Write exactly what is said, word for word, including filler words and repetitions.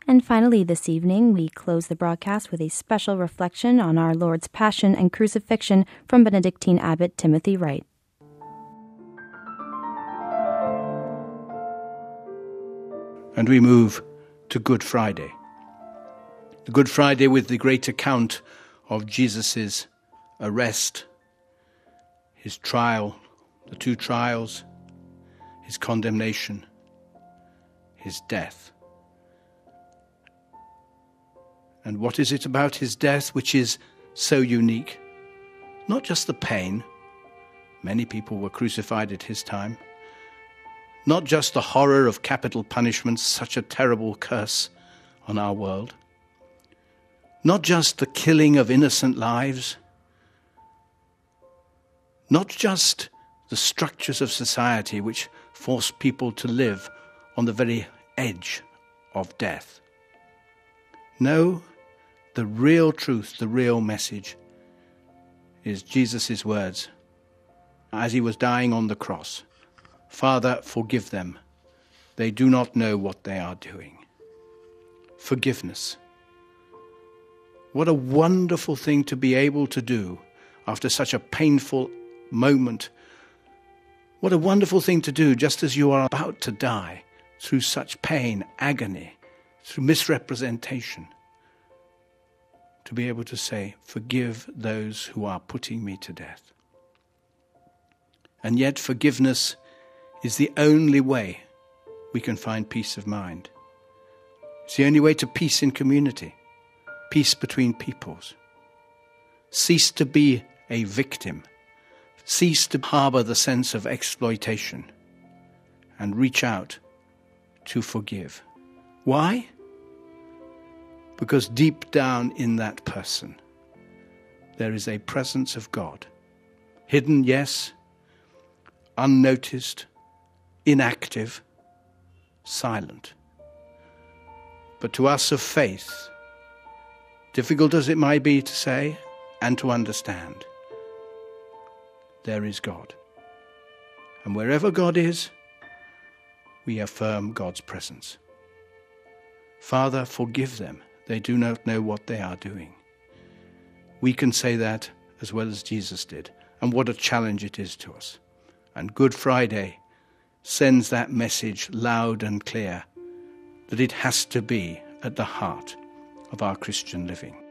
And finally this evening, we close the broadcast with a special reflection on our Lord's Passion and Crucifixion from Benedictine Abbot Timothy Wright. And we move to Good Friday. The Good Friday with the great account of Jesus' arrest, his trial, the two trials, his condemnation, his death. And what is it about his death which is so unique? Not just the pain. Many people were crucified at his time. Not just the horror of capital punishment, such a terrible curse on our world. Not just the killing of innocent lives. Not just the structures of society which force people to live on the very edge of death. No, the real truth, the real message is Jesus' words as he was dying on the cross. Father, forgive them. They do not know what they are doing. Forgiveness. What a wonderful thing to be able to do after such a painful moment. What a wonderful thing to do just as you are about to die through such pain, agony, through misrepresentation. To be able to say, forgive those who are putting me to death. And yet forgiveness is the only way we can find peace of mind. It's the only way to peace in community, peace between peoples. Cease to be a victim. Cease to harbor the sense of exploitation and reach out to forgive. Why? Because deep down in that person, there is a presence of God. Hidden, yes. Unnoticed, inactive, silent. But to us of faith, difficult as it might be to say and to understand, there is God. And wherever God is, we affirm God's presence. Father, forgive them. They do not know what they are doing. We can say that as well as Jesus did. And what a challenge it is to us. And Good Friday sends that message loud and clear that it has to be at the heart of our Christian living.